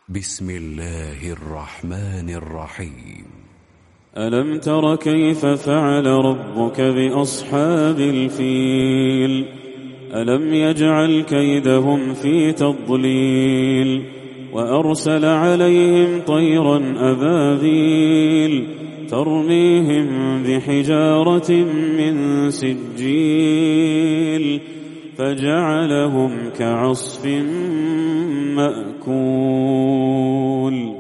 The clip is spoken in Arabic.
بسم الله الرحمن الرحيم. ألم تر كيف فعل ربك بأصحاب الفيل ألم يجعل كيدهم في تضليل وأرسل عليهم طيرا أبابيل ترميهم بحجارة من سجيل فجعلهم كعصف مأكول.